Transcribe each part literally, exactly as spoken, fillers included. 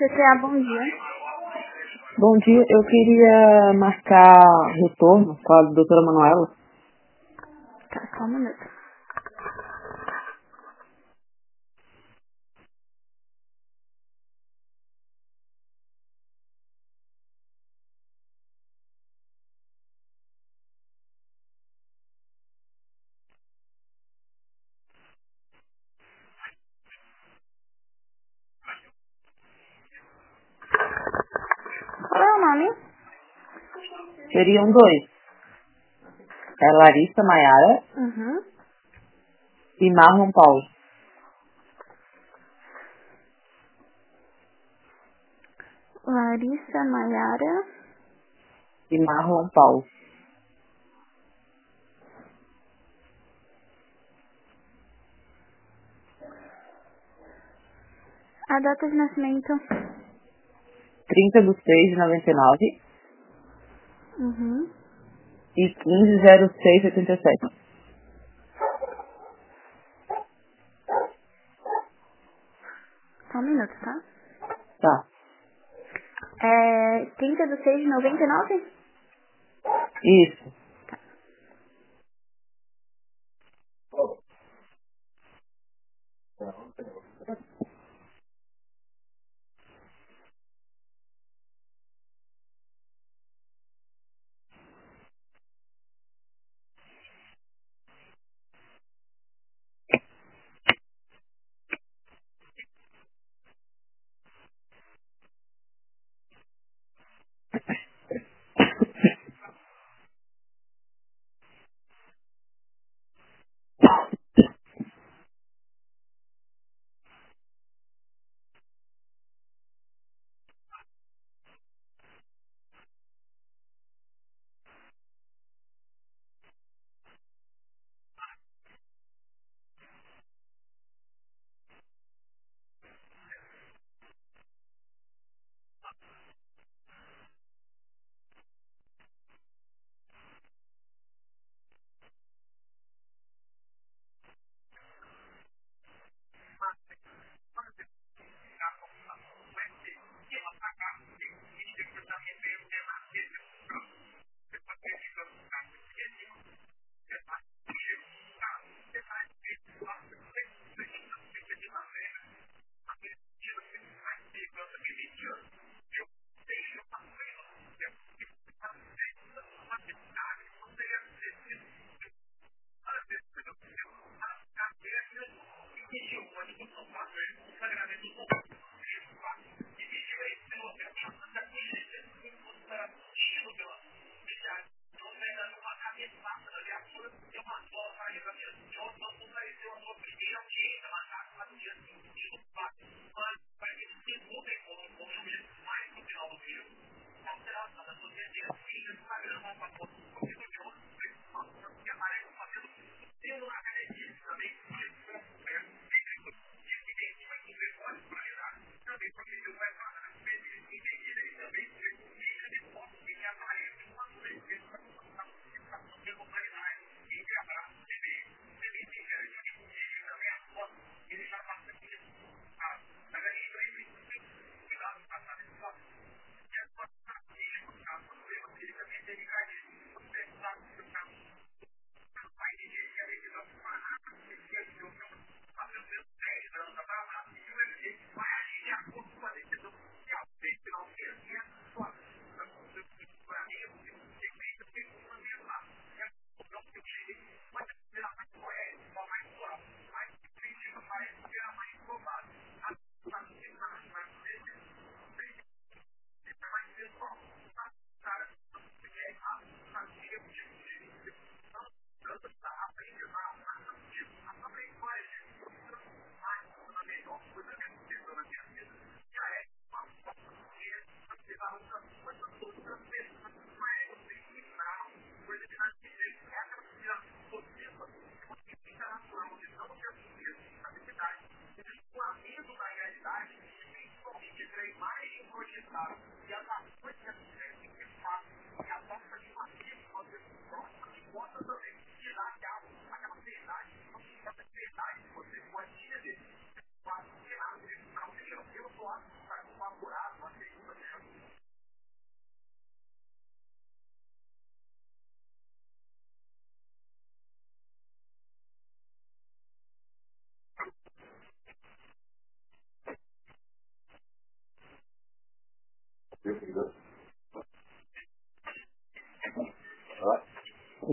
C C A, bom dia. Bom dia, eu queria marcar retorno com a doutora Manuela. Tá, só um minuto. Qual é o nome? Seriam dois. É Larissa Maiara Uhum. e Marlon Paulo. Larissa Maiara. E Marlon Paulo. A data de nascimento. trinta de seis de noventa e nove Uhum. e quinze de zero seis de oitenta e sete. Só um minuto, tá? Tá. É trinta de seis de noventa e nove? Isso.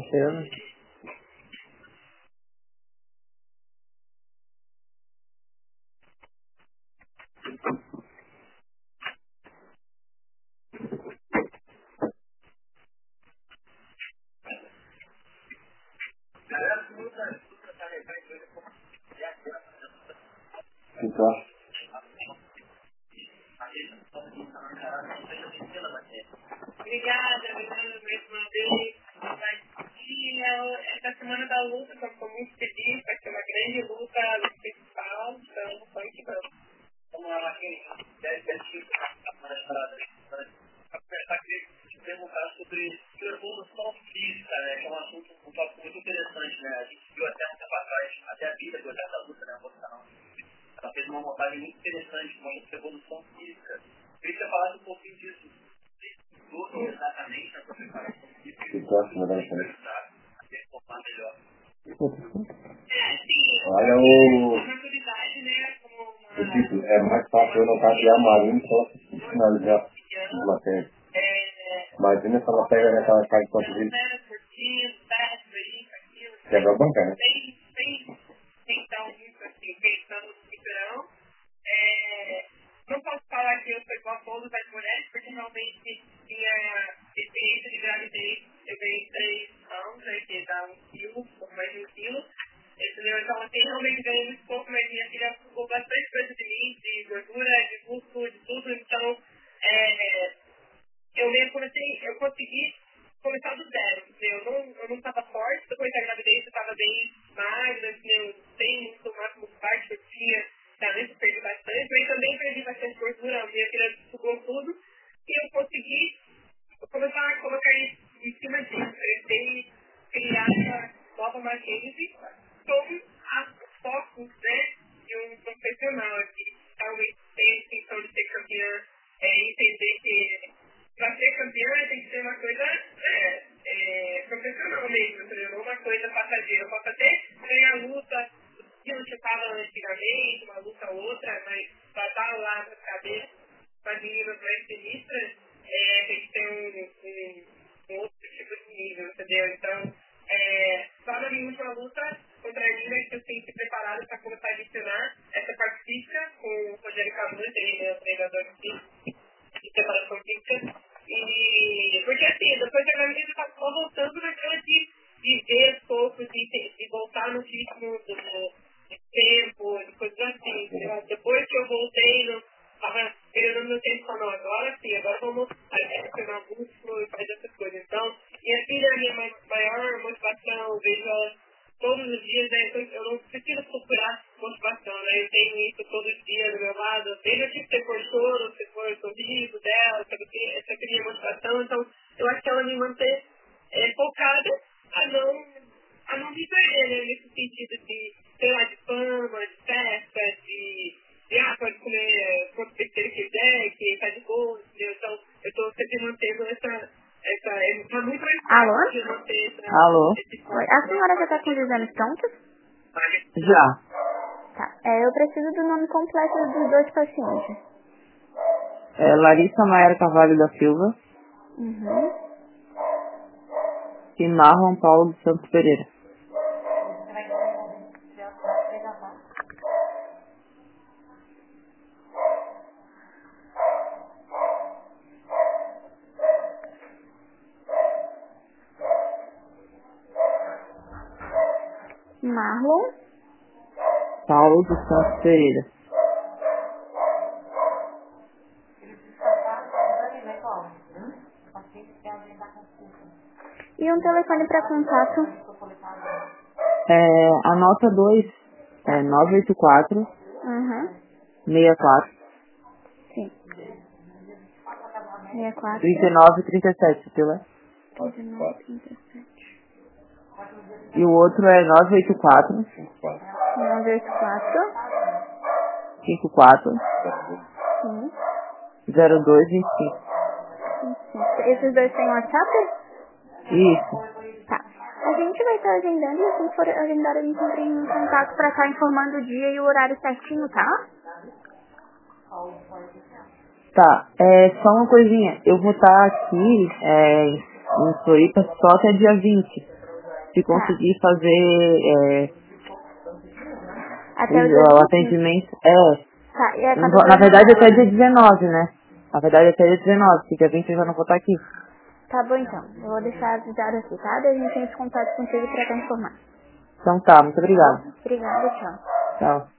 acontecendo. Então, Obrigada, obrigada mais uma vez. E essa semana da luta, eu estou muito feliz, vai ser uma grande luta no principal, então foi que vamos. Vamos lá, Marquinhos. dez minutinhos para começar a te perguntar sobre evolução física, né? Que é um assunto, um tópico muito interessante, né? A gente viu até um tempo atrás, até a vida do atleta luta, né? A moção. Ela fez uma montagem muito interessante, uma evolução física. Eu queria que você falasse um pouquinho disso. Tudo exatamente na sua preparação física. que próximo vai ser. Para performar melhor. Olha o. A maturidade, né? Como uma... Eu disse, é mais fácil eu não passear marinho só se finalizar a matéria. Imagina se ela pega naquela casa de quanto disso. Quebra a banca, né? Então, muito assim, pensando no verão. É, não posso falar que eu sou igual a todas as mulheres, porque realmente minha experiência de gravidez, eu ganhei três anos, né, que dá um quilo, um pouco mais de um quilo. Entendeu? Então, assim, realmente ganhei muito pouco, mas minha filha ficou bastante coisa de mim, de gordura, de músculo, de tudo. Então, é, eu mesmo comecei, eu consegui começar do zero. Eu não, eu não estava forte, depois da gravidez eu estava bem magra, assim, eu tenho muito máximo muscular que eu tinha, talvez eu perdi bastante, mas também perdi bastante gordura, a minha filha sugou tudo, e eu consegui começar a colocar isso em cima disso. Eu tentei criar uma nova Mackenzie com as focos, né, de um profissional que realmente tem a intenção de ser campeã, é, entender que para ser campeã tem que ser uma coisa é, é, profissional mesmo, entendeu? Não uma coisa passageira. Eu posso até ganhar luta que eu estava antigamente, uma luta ou outra, mas para estar lá para caber com as meninas mais sinistras, é, a gente tem um, um, um outro tipo de nível, entendeu? Então, é, só na minha última luta contra a Nina que eu tenho que ir preparado para começar a adicionar essa parte física com o Rogério Camus, ele é o treinador de de preparação física. E porque assim, depois da gravidez eu estava só voltando naquela de, de ver pouco, de, de voltar no ritmo do, de tempo, de coisas assim. Entendeu? Depois que eu voltei, não estava melhorando meu tempo, falando, agora sim, agora vamos adicionar músculo e fazer essas coisas. Então, minha filha é a minha mai- maior motivação, eu vejo ela todos os dias, né? Então, eu não preciso procurar motivação, né? Eu tenho isso todos os dias do meu lado, seja que se for choro, se for sorriso dela, se eu essa minha motivação, então eu acho que ela me manter é, focada a não, a não viver, né? Nesse sentido de, sei lá, de fama, de festa, de, de ah, pode comer quanto besteira quiser, que tá de boa, entendeu? Então eu tô sempre mantendo essa, essa, é, tá muito mais Alô? fácil de manter essa, Alô? esse Oi, a senhora já está com os exames prontos? Já. Tá. É, eu preciso do nome completo dos dois pacientes. É Larissa Maiara Carvalho da Silva Uhum. e Marlon Paulo dos Santos Pereira. Marlon. Paulo dos Santos Pereira. E um telefone para contato. É, anota dois, é nove oito quatro, Uhum. seis quatro, Sim. sessenta e quatro. trinta e nove, trinta e sete, viu? trinta e nove, trinta e sete. E o outro é nove oito quatro, nove oito quatro. cinco quatro, Sim. zero dois, vinte e cinco. vinte e cinco. Esses dois têm WhatsApp? Isso. Tá. A gente vai estar agendando e assim que for agendado a gente entra em contato para estar informando o dia e o horário certinho, tá? Tá, é só uma coisinha. Eu vou estar aqui é, em Floripa só até dia vinte. se conseguir fazer é, Até o dia o vinte. atendimento. É, Tá, e a na cada verdade até dois dia dezenove, né? Na verdade até dia dezenove, porque dia vinte eu já não vou estar aqui. Tá bom então. Eu vou deixar avisado aqui, tá? Daí a gente entra em contato contigo pra te informar. Então tá, muito obrigado. Obrigada, tchau. Tchau.